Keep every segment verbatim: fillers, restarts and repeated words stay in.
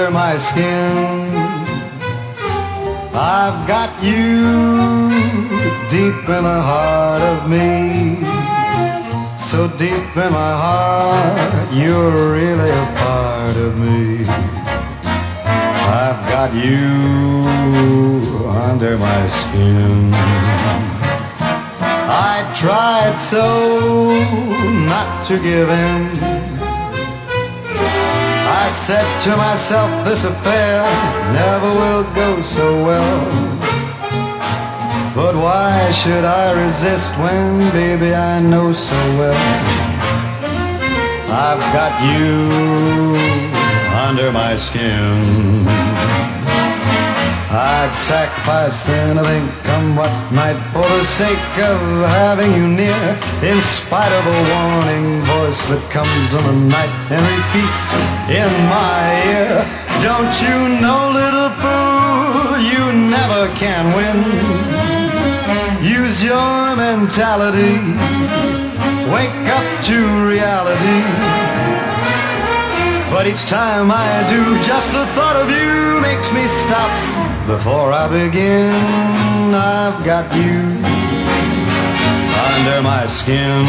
under my skin. I've got you deep in the heart of me, so deep in my heart, you're really a part of me. I've got you under my skin. I tried so not to give in. I said to myself, this affair never will go so well. But why should I resist when, baby, I know so well I've got you under my skin. I'd sacrifice anything, come what might, for the sake of having you near, in spite of a warning voice that comes in the night and repeats in my ear. Don't you know, little fool, you never can win. Use your mentality, wake up to reality. But each time I do, just the thought of you makes me stop. Before I begin, I've got you under my skin.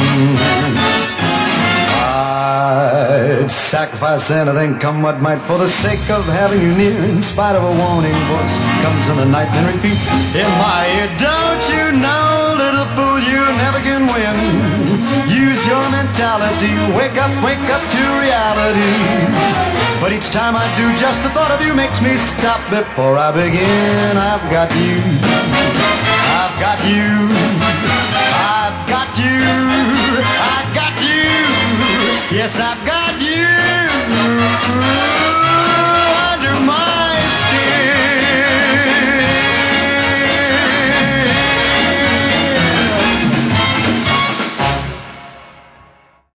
I'd sacrifice anything, come what might, for the sake of having you near, in spite of a warning voice comes in the night and repeats in my ear. Don't you know, little fool, you never can win. Use your mentality, wake up, wake up to reality. But each time I do, just the thought of you makes me stop. Before I begin, I've got you, I've got you, I've got you, I've got you. Yes, I've got